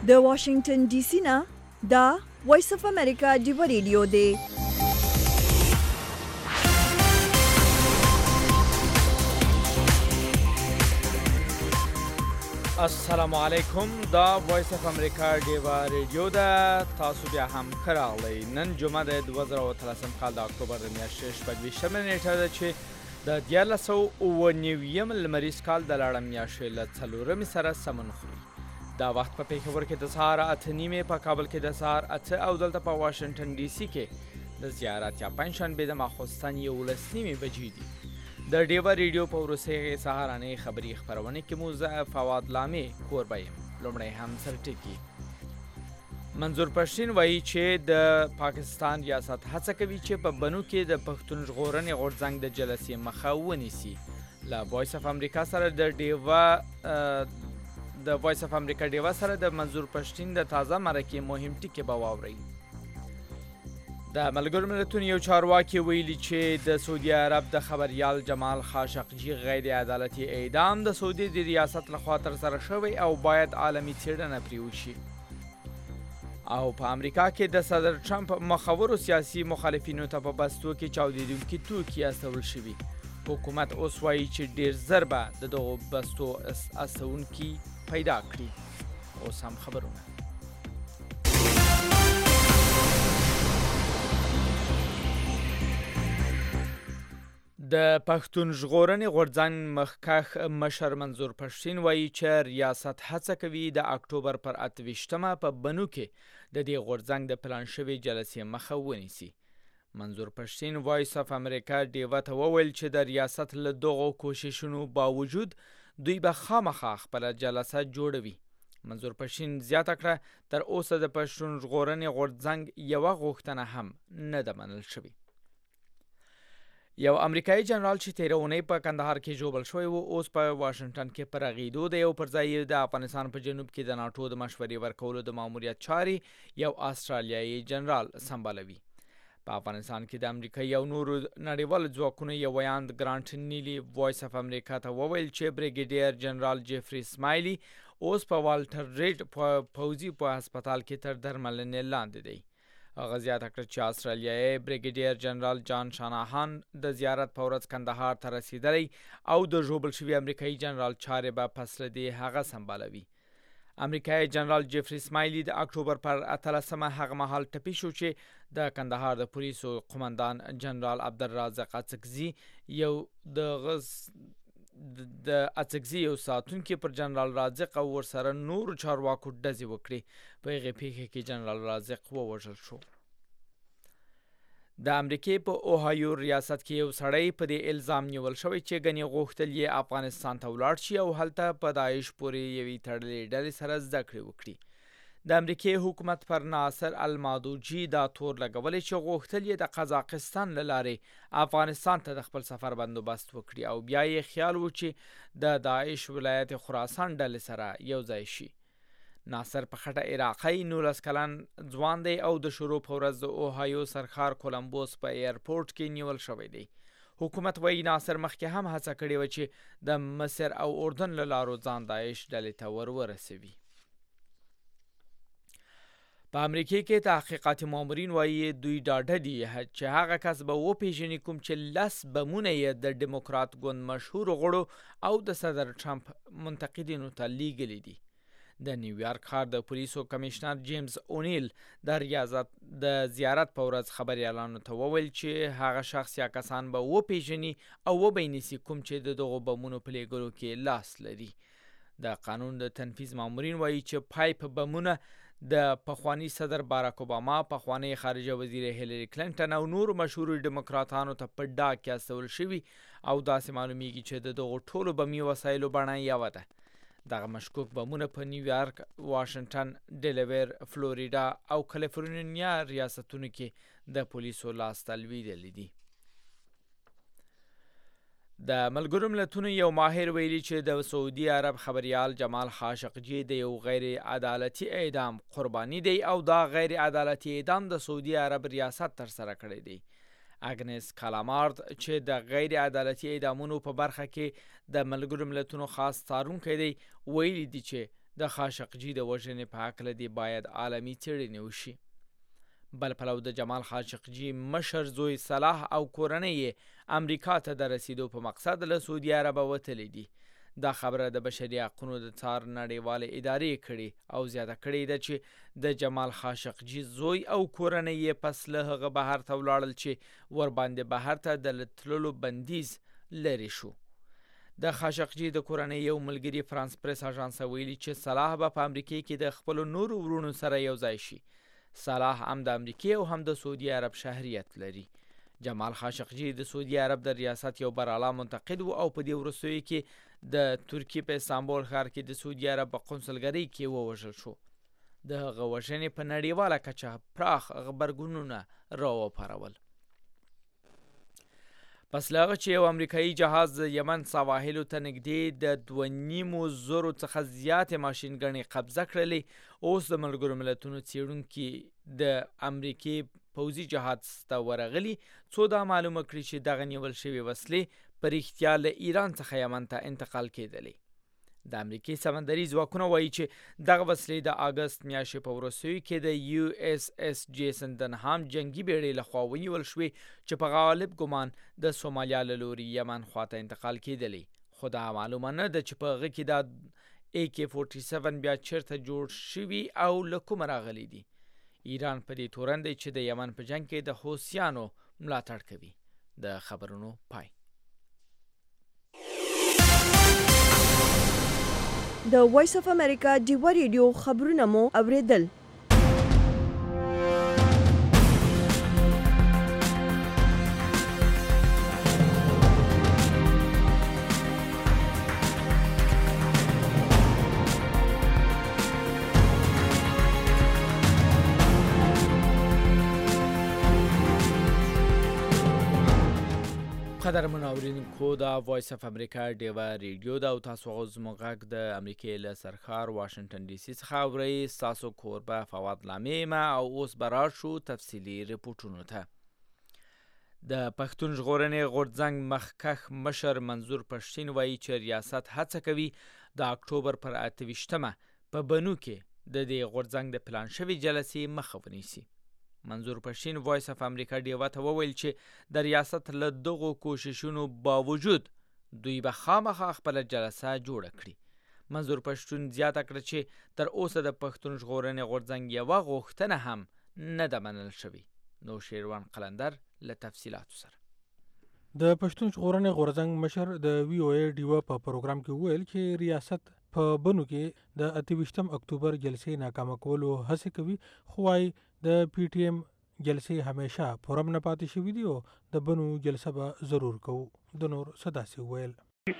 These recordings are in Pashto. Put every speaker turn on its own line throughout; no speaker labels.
د واشنگټن ډي سي نه دا وایس اف امریکا ډیو ریډیو دی.
السلام علیکم. دا وایس اف امریکا ډیو ریډیو ده. تاسو بیا هم ښه راغلی. نن جمعه د 2013 کال د اکتوبر د میاشتې شپږ نیټه ده چې د 1999 لمریز کال د لاړم میاشتې له څلورمې سره سمون خوري. دا وخت په پیښور کې د سهار 8:30، په کابل کې د سهار 8 او دلته په واشنگټن ډي سي کې د زیارت یا پنځشنبې د ماخوستن 11:30 بجې دي. د ډیو ریډیو په وروستۍ سهارنۍ خبري خبرونه کې مو زه فواد لامي کوربه یم. لومړی هم سرټکی. منظور پښتین وایي چې د پاکستان ریاست هڅه کوي چې په بنو کې د پښتون ژغورنې غورځنګ د جلسې مخه ونیسي. له وایس اف امریکا سره د وایس اف امریکا ډیوا سره د منظور پښتین د تازه مرکې مهم ټکي به واورئ. د ملګرو ملتونو یو چارواکي ویلي چې د سعودي عرب د خبریال جمال خاشقجي غیر عدالتي اعدام د سعودي د ریاست لخوا ترسره شوی او باید عالمي څېړنه پرې وشي. او په امریکا کې د صدر ټرمپ مخورو سیاسي مخالفینو ته په بستو کې چاودیدونکي توکي استول شوي. حکومت اوس وایي چې ډیر زر به د دغو بستو استونکي پیدا کړي. اوس هم خبرونه. د پښتون ژغورنې غورځنګ مخکښ مشر منظور پښتین وایي چې ریاست هڅه کوي د اکتوبر پر 28 په بنو کې د دې غورځنګ د پلان شوی جلسې مخه ونیسي. منظور پښتین وایس اف امریکا ډیو ته وویل چې د ریاست له دغو کوششونو باوجود دوی به خامخا خپله جلسه جوړوي. منظور پښتین زیاته کړه تر اوسه د پښتون ژغورنې غورځنګ یوه غوښتنه هم نه ده منل شوې. یو امریکایي جنرال چې تیره اونۍ په کندهار کې ژوبل شوی و اوس په واشنګټن کې په رغېدو دی او پر ځای د افغانستان په جنوب کې د ناټو د مشورې ورکولو د ماموریت چارې یو استرالیایي جنرال سمبالوي. په افغانستان کې د امریکا یو نورو نړیوالو ځواکونو یو ویاند ګرانټ نیلی وایس اف امریکا ته وویل چې بریګیډیر جنرال جیفري سمایلی اوس په والټر ریډ پوځي په هسپتال کې تر درملنې لاندې دی. هغه زیاته کړه چې استرالیایي بریګیډیر جنرال جان شاناهان د زیارت په ورځ کندهار ته رسیدلی او د ژوبل شوي امریکایي جنرال چارې به پس له دې هغه سمبالوي. امریکایي جنرال جیفري سمایلی د اکتوبر پر 18 هغه مهال ټپي شو چې د کندهار د پولیسو قومندان جنرال عبدالرازق اڅکزي یو ساتونکي پر جنرال رازق او ورسره نور چارواکو ډزې وکړي. په هغې پیښه کې جنرال رازق ووژل شو. د امریکې په اوهایو ریاست کې یو سړی په دې الزام نیول شوی چې ګنې غوښتل یې افغانستان ته ولاړ شي او هلته په داعش پورې یوې تړلې ډلې سره زده کړې وکړي. د امریکې حکومت پر ناصر المادوجي دا تور لګولی چې غوښتل یې د قزاقستان له لارې افغانستان ته د خپل سفر بندوبست وکړي او بیا یې خیال و چې د داعش ولایت خراسان ډلې سره یو ځای شي. ناصر په خټه عراقی 19 کلن ځوان دی او د شروع په ورځ د اوهایو سرخار کولمبوس په ایرپورټ کې نیول شوی دی. حکومت وایي ناصر مخکې هم هڅه کړې وه چې د مصر او اردن له لارو ځان داعش ډلې ته ورسوي. په امریکې کې تحقیقاتي مامورین وایي دوی ډاډه دي چې هغه کس به وپېژني کوم چې 10 بمونه یې د ډیموکرات ګوند مشهورو غړو او د صدر ټرمپ منتقدینو ته لیږلي دي. د نیویارک ښار د پولیسو کمشنر جیمز اونیل د زیارت په ورځ خبریالانو ته وویل چې هغه شخص یا کسان به وپېژني او وبینیسي کوم چې د دغو بمونو په لیږلو کې لاس لري. د قانون د تنفیذ مامورین وایي چې پایپ بمونه د پخوانی صدر باراک اوباما، پخوانی خارجه وزیر هیلری کلینټن او نور مشهور ډیموکراتانو ته په ډاګ کې استول شوي او داسې معلومیږي چې د دغو ټولو بمي وسایلو بڼه یوه ده. دغه مشکوک بمونه په نیویارک، واشنګټن، ډیلویر، فلوریډا او کالیفورنیا ریاستونو کې د پولیسو لاسته لویدلي دي. د ملګرو ملتونو یو ماهر ویلي چې د سعودي عرب خبریال جمال خاشقجي د یو غیر عدالتي اعدام قرباني دی او دا غیر عدالتي اعدام د سعودي عرب ریاست ترسره کړی دی. اګنس کالامارد چې د غیر عدالتي اعدامونو په برخه کې د ملګرو ملتونو خاص څارونکی دی ویلي دي چې د خاشقجي د وژنې په هکله دې باید عالمي څېړنې وشي. بل پلو د جمال خاشقجي مشر زوی صلاح او کورنۍ یې امریکا ته د رسیدو په مقصد له سعودي عربه وتلي دي. دا خبره د بشري حقونو د څار نړیوالې ادارې کړې او زیاته کړې ده چې د جمال خاشقجي زوی او کورنۍ یې پس له هغه بهر ته ولاړل چې ورباندې بهر ته د تللو بندیز لرې شو. د خاشقجي د کورنۍ یو ملګري فرانس پریس اژانس ویلي چې صلاح به په امریکا کې د خپلو نورو ورونو سره یو ځای شي. صلاح هم د امریکا او هم د سعودي عرب شهریت لري. جمال خاشقجي د سعودي عرب د ریاست یو براله منتقد و او په دې وروستیو کې د ترکیې په استانبول ښار کې د سعودي عرب په قونسلګرۍ کې ووژل شو. د هغه وژنې په نړیواله کچه پراخ غبرګونونه راوپارول. پس له هغه چې یو امریکایي جهاز د یمن سواحلو ته نږدې د 2.5 څخه زیاتې ماشینګڼې قبضه کړلې، اوس د ملګرو ملتونو څېړونکي د امریکې پوځي جهاز ته ورغلي څو دا معلومه کړي چې دغه نیول شوې وسلې په رښتیا له ایران څخه یمن ته انتقال کېدلې. د امریکې سمندري ځواکونه وایي چې دغه وسلې د اګست میاشتې په وروستیو کې د USS جیسن دنهام جنگي بیړۍ لخوا ونیول شوې چې په غالب ګمان د سومالیا له لوري یمن خواته انتقال کېدلې، خو دا معلومه نه ده چې په هغه کې دا AK-47 بیا چیرته جوړ شوي او له کومه راغلي دي. ایران په دې تورن دی چې د یمن په جنگ کې د حوثیانو ملاتړ کوي. د خبرونو پای.
د وایس اف امریکا ډیوا ریډیو خبرونه مو اوریدل.
قدرمن اوریدونکو د وایس اف امریکا ډیوا ریډیو دا او تاسو زموږ غږ د امریکې له سرخار واشنگټن ډي سي څخه اورئ. ستاسو کوربه فواد لامې او اوس به راشو تفصیلي رپورټونو ته. د پښتون ژغورنې غورځنګ مخکښ مشر منظور پښتین وایي چې ریاست هڅه کوي د اکتوبر پر 28مه په بنو کې د دې غورځنګ د پلان شوي جلسې مخه ونیسي. منظور پښتین وایس اف امریکا ډیوا ته وویل چې د ریاست له دغو کوششونو باوجود دوی به خامخا خپله جلسه جوړه کړي. منظور پښتون زیاته کړه چې تر اوسه د پښتون ژغورنې غورځنګ یوه غوښتنه هم نه ده منل شوې. نو شیروان قلندر له تفصیلاتو سره.
د پښتون ژغورنې غورځنګ مشر د VOA ډیوا په پروګرام کې وویل چې ریاست په بنو کې د 28 اکتوبر جلسې ناکامه کولو هڅه کوي، خو وايي د PTM جلسې همیشه پرم نه پاتې شوي دي او د بنو جلسه به ضرور کوو. د نور څه داسې وویل.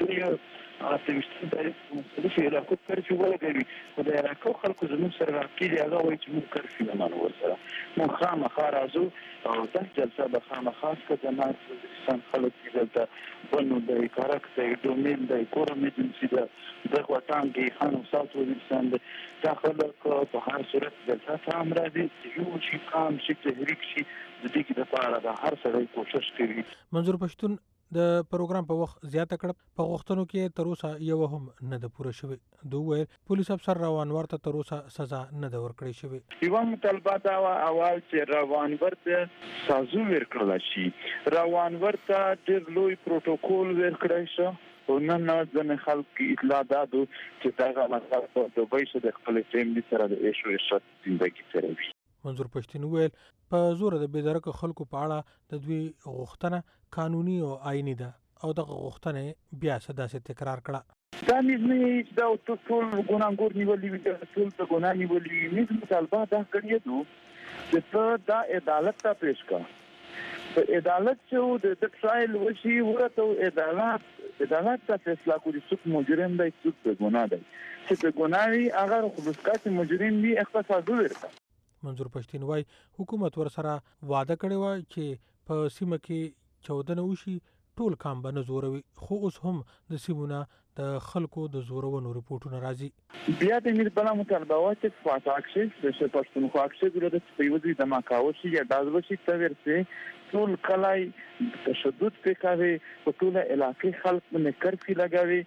مختلفې علاقو کرفیو ولګوي، خو د علاقو خلکو زموږ سره راکېږي، هغه وایي چې موږ کرفیو نه منو ورسره، موږ خامخا راځو او دا جلسه به خامخا خدمات وزیرستان خلک دي، دلته بنو دی، کارک دی، ډومین دی، کورم ایجنسي ده، دغه وطنګي خان او ساوت وزیرستان دی. دا خلک په هر صورت جلسه ته هم راځي، یو شي کام شي تحریک شي، د دې کې دپاره د هر سړی کوشش کوي.
منظور پښتون د پروګرام په وخت زیاته کړه په غوښتنو کې تر اوسه یو هم نه ده پوره شوې. دوی ویل پولیس افسر روانور ته تر اوسه سزا نه ده ورکړې شوې.
یوه مطالبه دا وه اول چې روانور ته سازو ورکړلی شي، روانور ته ډېر لوی پروتوکول ورکړی شو، خو نن ځینې خلک اطلاع دادو چې دغه مطلب په دوبۍ شه د خپلې فیملي سره د عیش و عشرت زندګي تېروي.
منظور پښتون ویل په زوره د بېدرکه خلکو په اړه د دوی غوښتنه قانوني او آئیني ده او دغه غوښتنې بیا څه داسې تکرار کړه.
دا نیز نه وي چې دا ټول ګناهګور نیولي وي، دا ټول په ګناه نیولي وي. نیز مطالبه دا کړې ده چې ته دا عدالت ته پیش کړه، په عدالت چې د ټرایل وشي ورته عدالت ته فیصله کوي څوک مجرم دی څوک په ګناه دی. چې په ګناه وي هغه خلوص چې مجرم وي هغه سزا ورکړه.
منظور پښتون وایي حکومت ورسره وعده کړې وه چې په سیمه کې چودنه وشي، ټول کام به نه زوروي، خو اوس هم د سیمو نه د خلکو د زورونو رپورټونه راځي.
بیا د امیر بله مطالبه وه چې پاټاک شي، د پښتونخوا کې ګوره چې په یوه ځای دماکاوه شي یا ډاز وشي، ته ورسې ټول کلی تشدد پې کوي، په ټوله علاقې خلک باندې کرفي لګوي.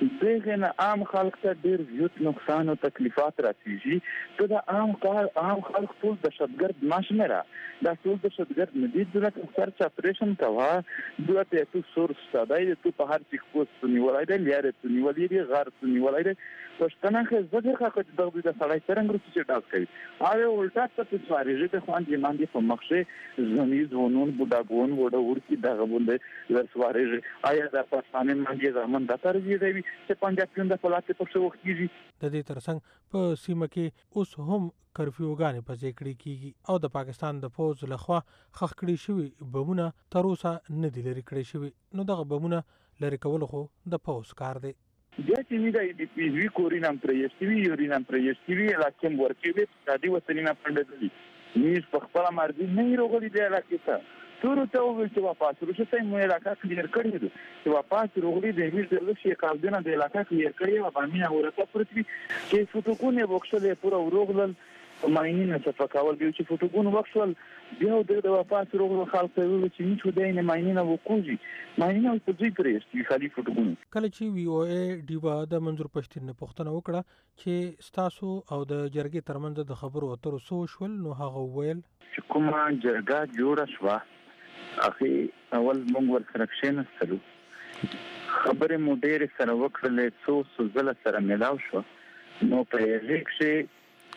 دغه نه عام خلک ته ډیر زیات نقصان او تکلیفات راځي ته د عام خلک ټول دهشتګرد ماشمره دا ټول دهشتګرد نه دي دلته سرچ اپریشن کوا دلته تو سورس ساده تو په هر چیک پوسټ نیولای دی لري نیولای دی غار نیولای دی پښتنه خو زده خو د دغه سړی څنګه رسې چې ډاک کوي هغه ولټا ته سوارېږي ته خوان دي باندې په مخشه زميز ونون بوډاګون وډه ورکی دغه باندې ورسوارېږي آیا د پاکستان باندې زمون د ترجیح دی چې پنجابیان د فلات په څو وخت کیږي
د دې ترڅنګ په سیمه کې اوس هم کرفیوګانې په ذکر کیږي او د پاکستان د فوج لخوا خخ کړي شوی بمونه تر اوسه نه دي لري کړی شوی نو دغه بمونه لري کول خو د فوج کار دی
بیا چې موږ د پی وی کورینام پرېستوي یورینام پرېستوي لکه ورکوي د دې وسلینا پندلې نیز په خپل مرزي نه روغلي دی لکه تورو ته ویل چې واپس روسته مې علاقه کلیر کړی دی چې واپس روغلي دی موږ د شي قابلیت د علاقه کلیر کړی و باندې اورته پرتوي چې فوټوکونه وښلې پورا وروغلل ماینه څه کول دی چې فوټوکونه وښول بیا د واپس روغلو خلک ته ویل چې نشو دی نه ماینه وکوجي ماینه په دې پرېستوي خالي فوټوکونه
کله چې وی او ای ډیوا د منظور پښتين نه پوښتنه وکړه چې ستاسو او د جرګې ترمنځ د خبرو اترو سو شول نو هغه ویل
چې کومه جرګه جوړه شوه اخی اول موږ ورسره کښېنستلو خبرې مو ډېرې سره وکړلې څو زله سره ملاو شو نو په هغې کښې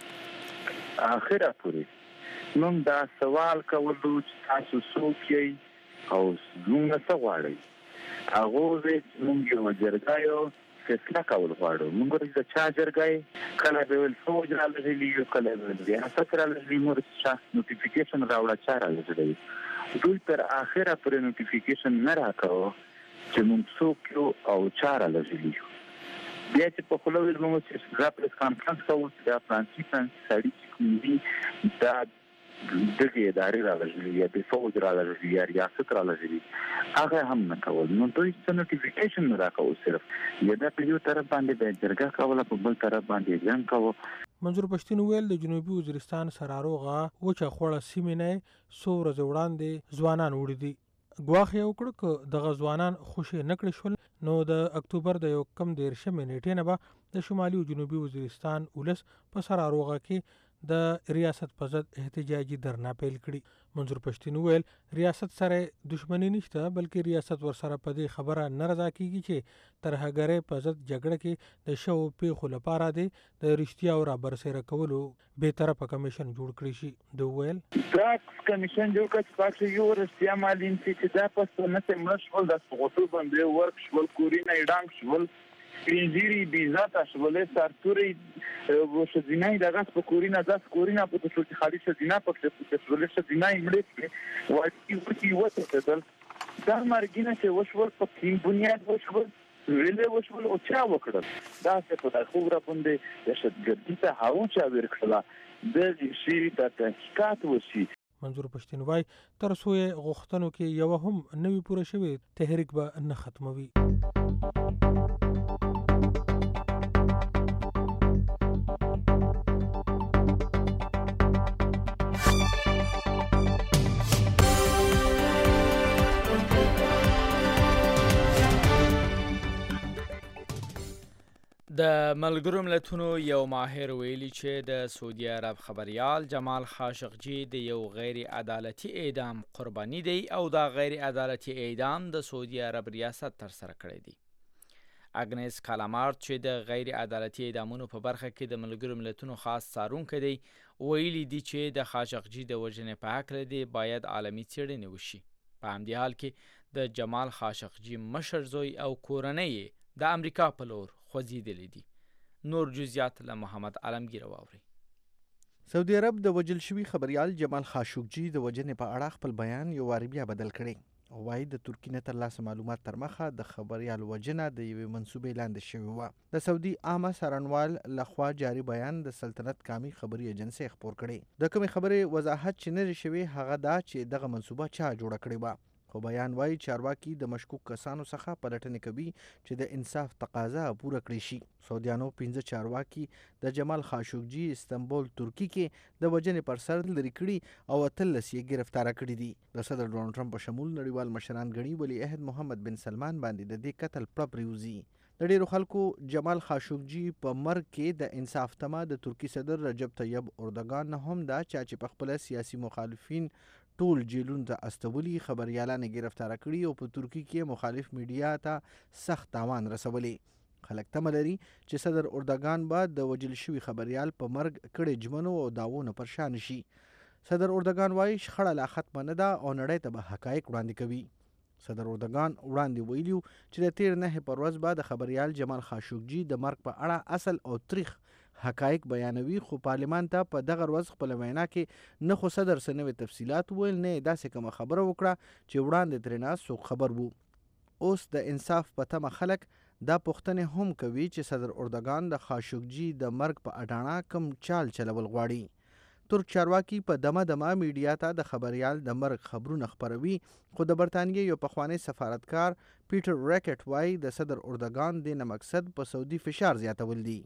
اخره پورې موږ دا سوال کولو چې تاسو څوک یې او موږ څه غواړئ هغه موږ یو جرګه یو فیصله کول غواړو موږ د چا جرګه کله به ول فوج را لږلی کله به ریاست را لږلی مور څه نوټیفیکیشن راوړه چا را لږلی دوی تر اخره پر نوټیفیکیشن نه راکاو چې موږ څوک یو او چا را لږلی بیا چې په خلوی موږ چې را پریس کانفرنس کوو دا فرانسي سړي چې کوم دي دا دغه ادارې را لږلی یا د فوج را لږلی یا ریاست را لږلی هغه هم نه کول نو دوی څه نوټیفیکیشن نه راکاو صرف یا دا په یو طرف باندې د جرګه کوله په بل طرف باندې ځان کوو
منظور پښتين ویل د جنوبي وزیرستان سراروغه وچه خوړه سیمې نه سو ورځ وړاندې ځوانان وړي دي ګواخ یو کړ ک دغه ځوانان خوشي نکړي شول نو د اکتوبر د یو کم 13 نیټې نه به د شمالي او جنوبي وزیرستان ولس په سراروغه کې د ریاست په ضد احتجاجي درنا پیل کړي منظور پښتين ویل ریاست سره دښمنی نشته بلکې ریاست ور سره په دې خبره نه رضا کیږي چې ترهګرې په ضد جګړه کې د شو پیښو لپاره د رښتیا او رابرسېره کولو به طرفه کمیشن جوړ کړی شي دوی ویل
دا کمیشن جوړ کړ چې پاتې یو رښتیا مالین چې دا پس نه ته مشغول د سقوطو باندې ورک شول کورینه ډانګ شول پینځيري بیزات شولې سارتوري وشدینای دغه په کورینه داس کورینه په څو چې خالي شدینه په څه شولې شدینای مړې وایي وته تل دا مرګینه چې وشول په تیم بنیاد وشول ویلې وشول او چا وکړل دا څه په خبره باندې د شتګردي ته هاو چا ورکړه د دې شی د تحقیقات وشي
منظور پښتين وای تر څو غوښتنو کې یو هم نوې پوره شوی تحریک به نه ختموي
د ملګرو ملتونو یو ماهر ویلي چې د سعودي عرب خبريال جمال خاشقجي د یو غیر عدالتي اعدام قرباني دی او دا غیر عدالتي اعدام د سعودي عرب ریاست تر سره کړی دی اګنیس کالامارت چې د غیر عدالتي اعدامونو په برخه کې د ملګرو ملتونو خاص څارونکی دی ویلي دی چې د خاشقجي د وژنې په هکله دی باید عالمي څېړنې وشي په همدې حال کې د جمال خاشقجي مشر زوی او کورنۍ د امریکا په لور خوځېدلې دي نور جزئیات له محمد عالمگیر واوري
سعودي عرب د وجل شوی خبريال جمال خاشقجي د وجنې په اړه خپل بیان یو واری بیا بدل کړی وایي د ترکیې نه ترلاسه معلومات تر مخه د خبريال وجنه د یوې منسوبې لاندې شوې وه د سعودي عامه څارنوال لخوا جاري بیان د سلطنت کامي خبري ایجنسۍ خپور کړی د کومې خبرې وضاحت چې نه شوی هغه دا چې دغه منسوبه چا جوړه کړې وه خو بیان وایي چارواکي د مشکوک کسانو څخه پلټنې کوي چې د انصاف تقاضا پوره کړي شي سعودیانو 15 چارواکي د جمال خاشقجي استنبول ترکی کې د وجنې پر سر لري کړي او 13 یې گرفتار کړي دي د صدر ډونالد ټرمپ په شمول نړیوال مشران غړي ولی عہد محمد بن سلمان باندې د دې قتل پړه پریوزي د ډیرو خلکو جمال خاشقجي په مرګ کې د انصاف تمه د ترکی صدر رجب طیب اردوغان نه هم دا چې په خپل سیاسي مخالفین ټول جیلونو ته استولي خبريالان گرفتار کړي او په ترکی کې مخالف میډیا ته سخت تاوان رسولي. خلک تمه لري چې صدر اردوغان به د وجل شوي خبريال په مرګ کړي جمنو او داوونه پرشان شي. صدر اردوغان وايي شخړه لا ختمه نه ده او نړۍ ته به حقایق وړاندې کوي. صدر اردوغان وړاندې ویلیو چې د تیر 9 پر ورځ به د خبريال جمال خاشقجي د مرګ په اړه اصل او تاریخ حقایق بیانوي، خو پارلمان ته په دغه ورځ خپل وینا کې نه خو صدر سنوي تفصيلات ویل نه داسې کومه خبره وکړه چې وړاندې ترنه څوک خبر وو. اوس د انصاف په تمه خلک دا پوښتنه هم کوي چې صدر اردوغان د خاشقجي د مرګ په اډانه کم چال چلول غواړي. ترک چارواکي په دمه میډیا ته د خبريال د مرګ خبرونه خپروي، خو د برتانیې یو پخوانی سفارتکار پیټر ریکټ وايي د صدر اردوغان د مقصد په سعودي فشار زیاتول دي.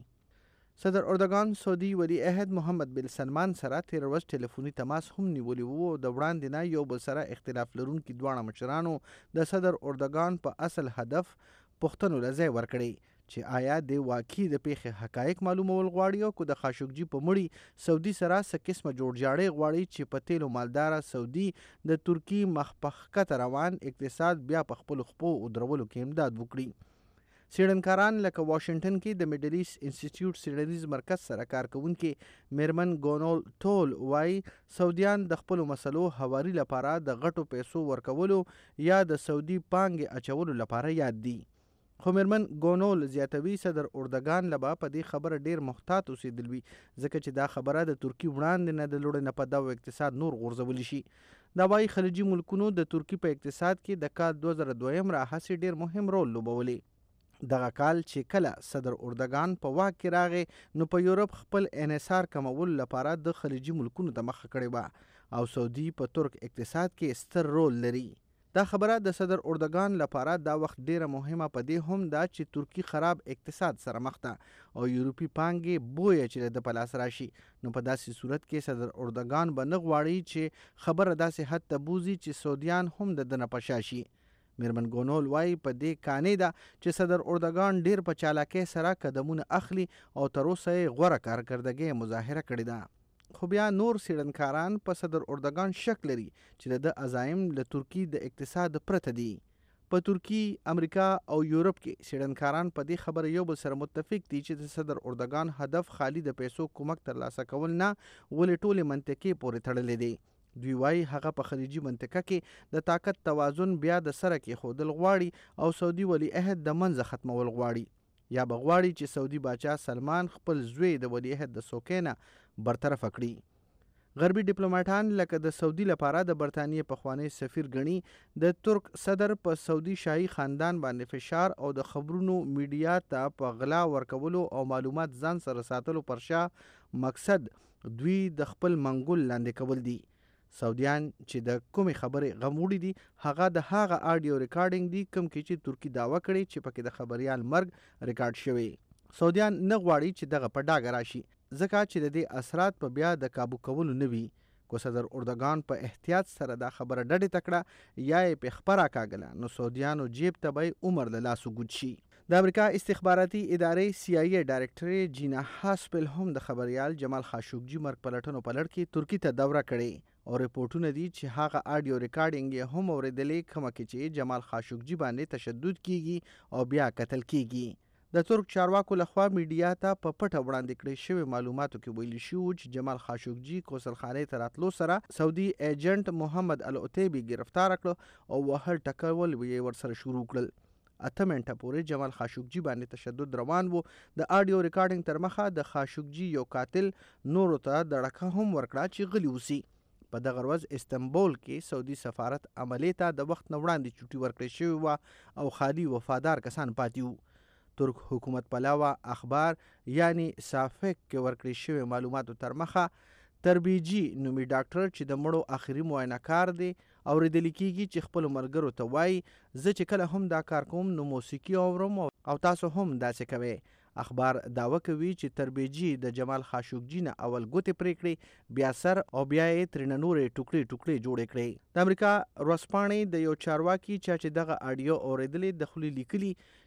صدر اردوغان سعودي ولی عهد محمد بن سلمان سره تیر ورځ ټلیفوني تماس هم نیولی وو. د وړاندې نه یو بل سره اختلاف لرونکي دواړه مشرانو د صدر اردوغان په اصل هدف پوښتنو لځای ورکړي چې آیا د واقعي د پیښې حقایق معلومول غواړي او کو د خاشقجي په مړی سعودي سره څه قسمه جوړجاړی غواړي چې په تیلو مالداره سعودي د ترکی مخپخکته روان اقتصاد بیا په خپل خپو ودرولو کې امداد وکړي. سیډنکاران لکه واشنگټن کې د میډل ایست انسټیټیوټ سیډنیز مرکز سره کار کوونکي میرمن ګونول ټول وايي سعودیان د خپل مسلو حواري لپاره د غټو پیسو ورکولو یا د سعودي پانګې اچولو لپاره یاد دي. خو میرمن ګونول زیاتوي صدر اردوغان لبا په دې خبره ډیر محتاط اوسېدلی ځکه چې دا خبره د ترکی وړاندې نه د لوړ نه په دغه اقتصاد نور غورځول شي. دا وايي خلیجي ملکونو د ترکی په اقتصاد کې د کال 2002 راهیسې ډیر مهم رول لوبولی. دغه کال چې کله صدر اردوغان په واک کې راغی نو په یورپ خپل انحصار کمول لپاره د خلیجي ملکونو ته مخه کړې وه او سعودي په ترک اقتصاد کې ستر رول لري. دا خبره د صدر اردوغان لپاره دا وخت ډیره مهمه په دې هم دا چې ترکی خراب اقتصاد سره مخ ده او یورپي پانګې بویه چې د پلاس راشي. نو په داسې صورت کې صدر اردوغان به نه غواړي چې خبره داسې حد ته بوزي چې سعودیان هم د دنه پشا شي. میرمن ګونول وايي په دې کانې ده چې صدر اردوغان ډیر په چالاکۍ سره قدمونه اخلي او تر اوسه یې غوره کارکردګي مظاهره کړې ده. خو بیا نور سیډنکاران په صدر اردوغان شک لري چې د عزایم له ترکی د اقتصاد پرته دي. په ترکی، امریکا او یورپ کې سیډنکاران په دې خبره یو بل سره متفق دي چې د صدر اردوغان هدف خالی د پیسو کومک ترلاسه کول نه ولې ټولې منطقې پورې تړلې دي. دوی وايي هغه په خلیجي منطقه کې د طاقت توازن بیا د سره کې خودل غواړي او سعودي ولی عهد د منځ ختمول غواړي یا بغواړي چې سعودي باچا سلمان خپل زوی د ولی عهد د سوکینه برطرف کړي. غربي ډیپلوماټان لکه د سعودي لپاره د برتانیې پخوانی سفیر غني د ترک صدر په سعودي شاهي خاندان باندې فشار او د خبرونو میډیا ته په غلا ورکولو او معلومات ځان سره ساتلو پر شا مقصد دوی د خپل منګول لاندې کول دي. سعودیان چې د کومې خبرې غموړي دي هغه د هغه آډیو ریکارډینګ دي کوم کې چې ترکی داوا کړي چې پکې د خبريال مرګ ریکارډ شوی. سعودیان نه غواړي چې دغه په ډاګه راشي ځکه چې د دې اثرات په بیا د کابو کولو نه وي. کو صدر اردوغان په احتیاط سره دا خبره ډډې تکړه یا یې په خبره کاغله نو سعودیانو جیب ته به عمر له لاسو ګوت شي. د امریکا استخباراتي ادارې CIA ډایرکټر جینا هاسپل هم د خبريال جمال خاشقجي مرګ پلټنو په لړ کې ترکی ته دوره کړې او ریپورتونه دي چې هغه آډیو ریکارډینګ یې هم اوریدلې کومه کې چې جمال خاشقجي باندې تشدد کیږي او بیا قتل کیږي. د ترک چارواکو لخوا میډیا ته په پټه وړاندې کړې شوی معلوماتو کې ویل شو چې جمال خاشقجي کوسلخانې ته راتلو سره سعودي ایجنټ محمد العتیبي گرفتار کړ او وهل ټکول یې ورسره شروع کړل. 8 منټه پورې جمال خاشقجي باندې تشدد روان وو. د آډیو ریکارډینګ تر مخه د خاشقجي یو قاتل نورو ته دړکه هم ورکړه چې غلی وسی. په دغه ورځ استنبول کې سعودي سفارت عملې ته د وخت نه وړاندې چوټي ورکړې شوې وه او خالي وفادار کسان پاتې وو. ترک حکومت پلاوه اخبار یعنی صافک کې ورکړې شوی معلوماتو تر مخه تربیجي نومي ډاکټر چې د مړو اخري معاینه کار دی اوریدل کیږي چې خپل مرګرو ته وایي زه چې کله هم دا کار کوم نو موسیقي اورم او تاسو هم داسې کوئ. اخبار داوا کوي چې تربیجي د جمال خاشقجي نه اول ګوتې پرې کړې بیا سر او بیا یې ترنه نورې ټوکړې جوړې کړې. د امریکا ورځپاڼې د یو چارواکي چې دغه آډیو اوریدلې د خولې لیکلي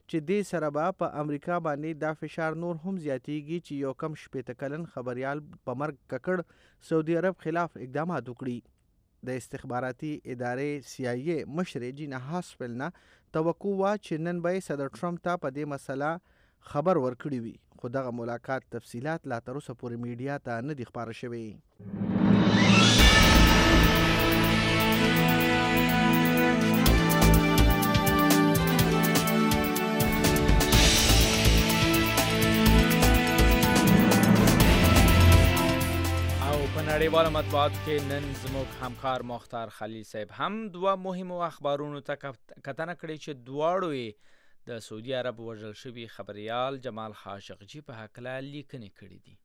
چې دې سره به په امریکا باندې دا فشار نور هم زیاتیږي چې یو کم 80 کلن خبريال په مرګ ککړ سعودي عرب خلاف اقدامات وکړي د استخباراتي ادارې CIA مشر جینا هاسپل نه توقع وا چې نن به صدر ټرمپ ته په دې مسله خبر ورکړي وي خو دغه ملاقات تفصيلات لا تر اوسه پورې میډیا ته نه دي خبره شوی
نړیوال مطبوعاتو کې نن زموږ همکار مختار خلیل صاحب هم دوه مهمو اخبارونو ته کتنه کړې چې دواړو یې د سعودي عرب وژل شوي خبريال جمال خاشقجي په هکله لیکنې کړې دي.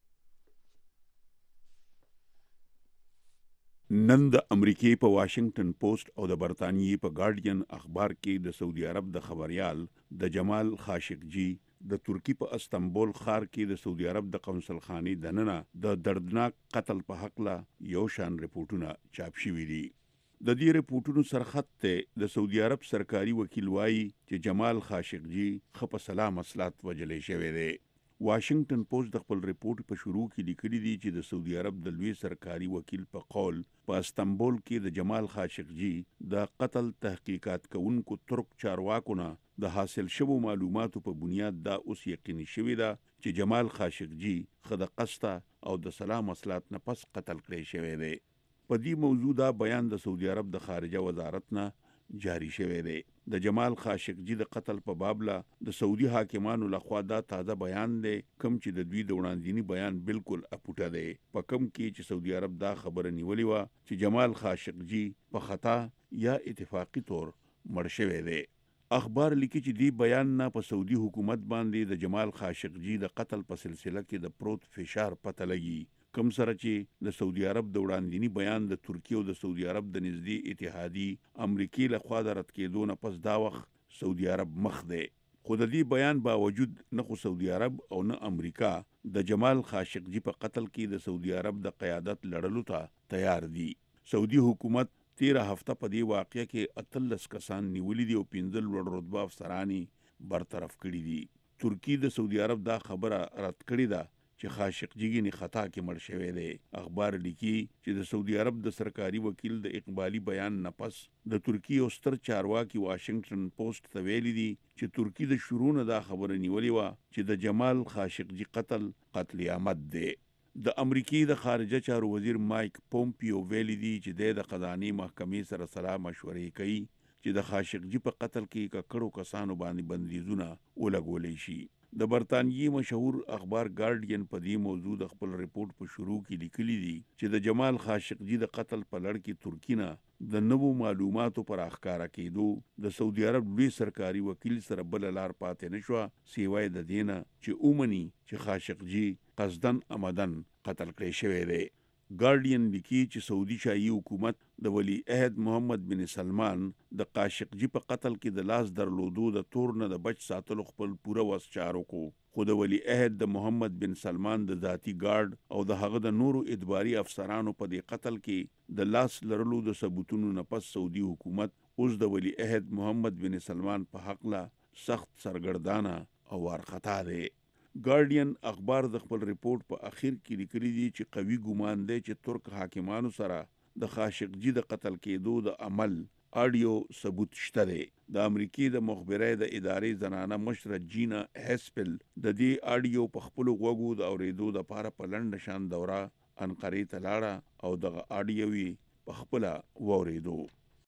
نن د امریکای په واشنگټن پوسټ او د برتانیې په ګارډین اخبار کې د سعودي عرب د خبريال د جمال خاشقجي د ترکی په استنبول ښار کې د سعودي عرب د قونسل خاني دننه د دردناک قتل په حق لا یو شان ریپورتونه چاپ شوي دي. د دې ریپورتونو سرخط ته د سعودي عرب سرکاري وکیل وایي چې جمال خاشقجي خپ سلام اصلات وجلې شوی دی. واشنگټن پوسټ د خپل ریپورت په شروع کې لیکلي دي چې د سعودي عرب د لوی سرکاري وکیل په قول په استنبول کې د جمال خاشقجي د قتل تحقیقات کوونکو ترک چارواکو نه د حاصل شوو معلوماتو په بنیاد دا اوس یقیني شوی ده چې جمال خاشقجي خد قسطه او د سلام اصلات نه پس قتل کړی شوی دی. په دې موضوع دا بیان د سعودي عرب د خارجه وزارت نه جاری شوی دی. د جمال خاشقجي د قتل په بابله د سعودي حاکمانو لخوا دا تازه بیان دی کوم چې د دوی د وړاندینی بیان بالکل اپوټه دی په کوم کې چې سعودي عرب دا خبره نیولې و چې جمال خاشقجي په خطا یا اتفاقی طور مړ شوی دی. اخبار لیکي چې دی بیان نه په سعودي حکومت باندې د جمال خاشقجي د قتل په سلسله کې د پروت فشار پته لګي کوم سره چې د سعودي عرب د وړاندینی بیان د ترکیه او د سعودي عرب د نږدې اتحادي امریکای له خوا د رد کېدو نه پس دا وخت سعودي عرب مخ دی. خو د دې بیان باوجود نه خو سعودي عرب او نه امریکا د جمال خاشقجي په قتل کې د سعودي عرب د قیادت لړلو ته تیار دي. سعودي حکومت 13 هفته په دې واقعې کې 13 کسان نیولې دي او 15 لوړ رتبه افسرانی برطرف کړي دي. ترکی د سعودي عرب دا خبره رد کړې ده چې خاشقجي نه خطا کې مړ شوی دی. اخبار لیکي چې د سعودي عرب د سرکاري وکیل د اقبالي بیان نه پس د ترکی او ستر چارواکي واشنگټن پوسټ ته ویلي دي چې ترکی د شروع نه دا خبره نیولې و چې د جمال خاشقجي قتل عامد دی. د امریکای د خارجه چارو وزیر مایک پومپیو ویلي دي چې د قضایي محکمې سره سلا مشورې کوي چې د خاشقجي په قتل کې ککړو کسانو باندې بندیزونه ولګولې شي. د برتانیې مشهور اخبار ګارډین په دې موضوع د خپل ریپورت په شروع کې لیکلي دي چې د جمال خاشقجي د قتل په لړ کې ترکی نه د نوو معلوماتو پر اخکارا کېدو د سعودي عرب لوی سرکاري وکیل سره بل لار پاتې نشو سیوای د دینه چې اومني چې خاشقجي قصدن آمدن قتل کړی شوی دی. ګارډین لیکي چې سعودي شاهي حکومت د ولی عہد محمد بن سلمان د خاشقجي په قتل کې د لاس درلودو د تور نه د بچ ساتلو خپل پوره وس چارو کو خو د ولی عہد د محمد بن سلمان د ذاتی ګارد او د هغه د نورو ادباري افسرانو په دې قتل کې د لاس لرلو د ثبوتونو نه پس سعودي حکومت اوس د ولی عہد محمد بن سلمان په حق لا سخت سرګردانه او وارخطا دی. ګارډین اخبار د خپل ریپورت په اخر کې لیکلي دي چې قوي ګومان دی چې ترک حاکمانو سره د خاشقجي د قتل کېدو د عمل اډیو ثبوت شته دی. د امریکای د مخبرۍ د ادارې زنانه مشر جینا هاسپل د دې اډیو په خپل غوږو د اوریدو د لپاره په لنډ شان دوره انقرې ته لاړه او دغه اډیو په خپل ووریدو.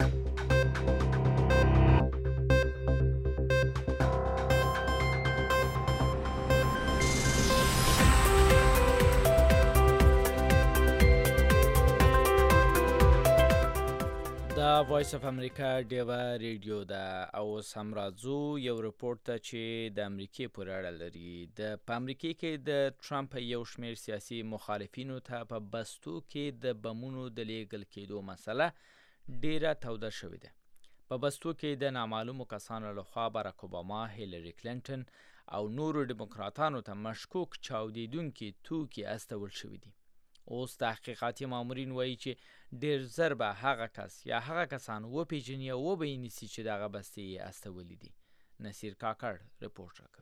دا وایس اف امریکا ډیوا ریډیو دا او سم راځو یو ریپورت ته چې د امریکای پورې اړه لري. په امریکای کې د ټرمپ یو شمېر سیاسي مخالفینو ته په بستو کې د بمونو د لیږل کېدو مسله ډیره توده شوې ده. په بستو کې د نامعلومو کسانو لخوا باراک اوباما، هیلری کلینټن او نورو ډیموکراتانو ته مشکوک چاودیدونکي توکي استول شوي دي. اوس تحقیقاتي مامورین وایي چې ډیر زر به هغه کس یا هغه کسان وپیژني او وبیني چې دغه بستې یې استولي دي. نصیر کاکړ رپورټ راکوي.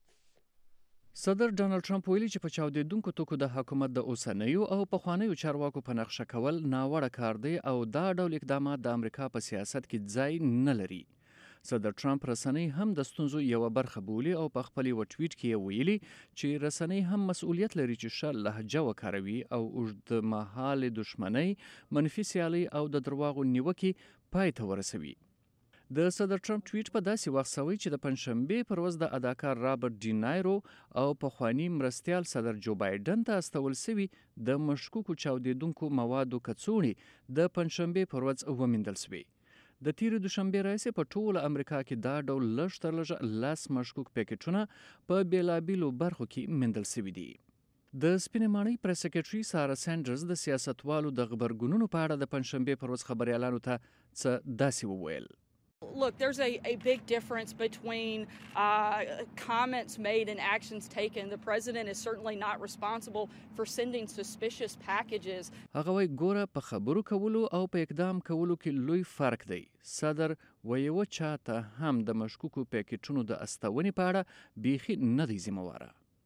صدر ډانلډ ټرمپ ویلي چې په چاودېدونکو توکو د حکومت د اوسنیو او پخوانیو چارواکو په نقشه کول ناوړه کار دی او دا ډول اقدامات د امریکا په سیاست کې ځای نه لري. صدر ټرمپ رسنۍ هم د ستونزو یوه برخه بولي او په خپل یو ټویټ کې یې ویلي چې رسنۍ هم مسؤلیت لري چې ښه لهجه وکاروي او اوږدمهالې دښمنۍ، منفي سیالۍ او د درواغو نیوکې پای ته ورسوي. د صدر ټرمپ ټویټ په داسې وخت سوی چې د پنجشنبې پر ورځ د اداکار رابرټ ډي نایرو او پخواني مرستیال صدر جو بایډن ته استول سوي د مشکوکو چاودېدونکو موادو کڅوړې د پنجشنبې پر ورځ وموندل سوې. د تیرې دوشنبې راهیسې په ټوله امریکا کې دا ډول لږ تر لږه 10 مشکوک پیکټونه په بېلابېلو برخو کې موندل سوي دي. د سپینې ماڼۍ پریس سکریټري سارا سینډرز د سیاستوالو د غبرګونونو په اړه د پنجشنبې پر ورځ خبریالانو ته څه داسې وویل.
Look, there's a big difference between comments made and actions taken. The president is certainly not responsible for sending suspicious packages.
هغه وایي ګوره په خبرو کولو او په اقدام کولو کې لوی فرق دی. صدر ویو چاته هم د مشکوکو پیکټونو د استونې په اړه بیخي نه دی ذمهواره.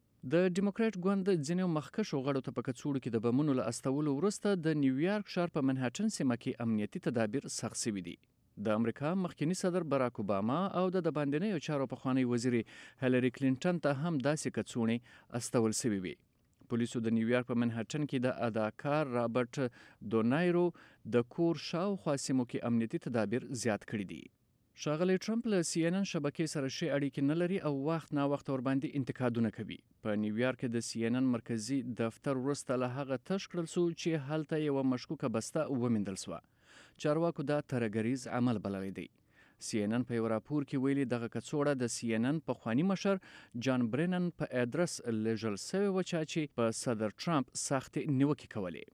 د ډیموکرات ګوند ځینو مخکښو غړو ته په کڅوړو کې د بمونو له استولو وروسته د نیویارک ښار په منهټن سیمه کې امنیتي تدابیر سخت شوي دي. د امریکا مخکنی صدر باراک اوباما او د باندنیو چارو پخوانی وزیر هیلری کلینټن ته هم داسې کڅوړې استول سوي وي. پولیسو د نیویارک په منهټن کې د اداکار رابرټ دونایرو د کور شاوخوا سیمو کې امنیتي تدابیر زیات کړي دي. ښاغلی ټرمپ له CNN شبکې سره ښې اړیکې نه لري او وخت ناوخت ورباندې انتقادونه کوي. په نیویارک کې د CNN مرکزي دفتر وروسته له هغه تش کړل سو چې هلته یوه مشکوکه بسته وموندل سوه. چارواکو دا ترهګریز عمل بللی دی. CNN په یو راپور کې ویلي دغه کڅوړه د CNN پخواني مشر جان برینن په ادرس لیږل سوې وه چې په صدر ټرمپ سختې نیوکې کولې.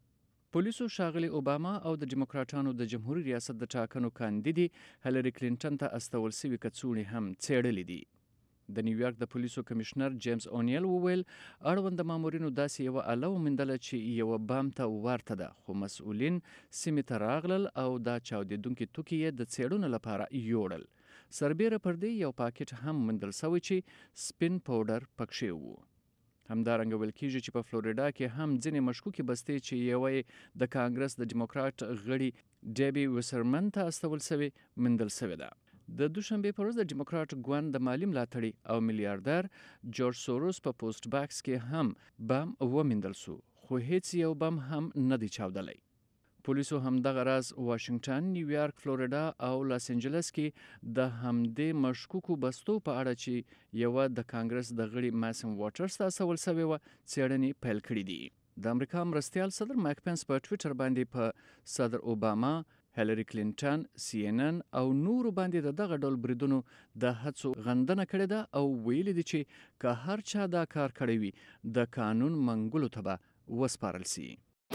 پولیسو ښاغلي اوباما او د ډیموکراټانو د جمهوري ریاست د ټاکنو کاندیدي هیلری کلینټن ته استول سوي کڅوړې هم څېړلې دي. د نیویارک د پولیسو کمشنر جیمز اونیل وویل اړوند مامورینو داسې یوه اله وموندله چې یوه بام ته ورته ده، خو مسؤلین سیمې ته راغلل او دا چاودېدونکي توکي یې د څېړنو لپاره یوړل. سربیره پر دې یو پاکټ هم موندل سوی چې سپین پاوډر پکښې وو. همدارنګه ویل کېږي چې په فلوریډا کې هم ځینې مشکوکې بستې چې یوه د کانګرس د ډیموکراټ غړي ډیبي ویسرمن ته استول سوې موندل سوې ده. د دوشنبې پر ورځ د ډیموکراټ ګوند د مالي ملاتړي او میلیاردر جورج سوروس په پوسټ باکس کې هم بم وموندل سو، خو هیڅ یو بم هم نه دی چاودلی. پولیسو همدغه راز واشنگټن، نیویارک، فلوریډا او لاس انجلس کې د همدې مشکوکو بستو په اړه چې یوه د کانګرس د غړي ماسم واټرز ته استول سوې وه څېړنې پیل کړي دي. د امریکا مرستیال صدر مایک پنس په ټویټر باندې په صدر اوباما، هیلری کلینټن، CNN او نورو باندې د دغه ډول بریدونو د هڅو غندنه کړې ده او ویلي دي چې که هر چا دا کار کړی وي د قانون منګولو ته به وسپارل سي.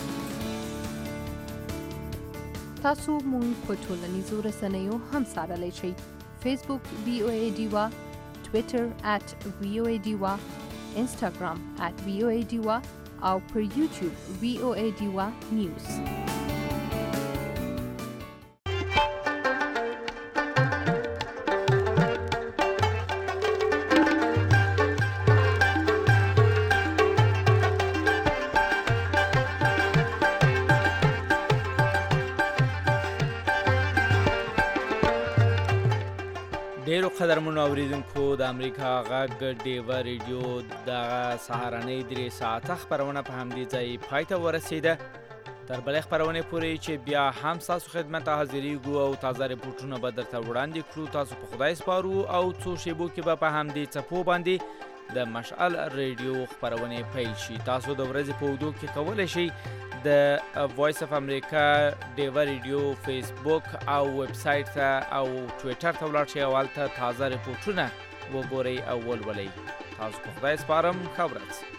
تاسو مونږ په ټولنیزو رسنیو هم څارلی شئ. فیسبوک VOA ډیوا، ټویټر @VOA ډیوا، انسټاګرام @VOA ډیوا او پر یوټیوب VOA ډیوا نیوز.
ډیرو قدرمنو اوریدونکو د امریکا غږ ډیوا ریډیو د سهارنۍ 3 ساعته خبرونه په همدې ځای پای ته ورسیده. تر بلې خبرونې پورې چې بیا هم ستاسو خدمت ته حاضرېږو او تازه رپورټونه به درته وړاندې کړو. تاسو په خدای سپارو او څو شیبو کې به په همدې څپو باندې د مشعل ریډیو خبرونې پیل شي. تاسو د ورځې په اوږدو کې کولی شئ د وایس اف امریکا ډیوا ریډیو فیسبوک او ویب سایټ ته او ټویټر ته ولاړ شئ او هلته تازه رپورټونه وګورئ او ولولئ. تاسو په خدای سپارم. ښه ورځ.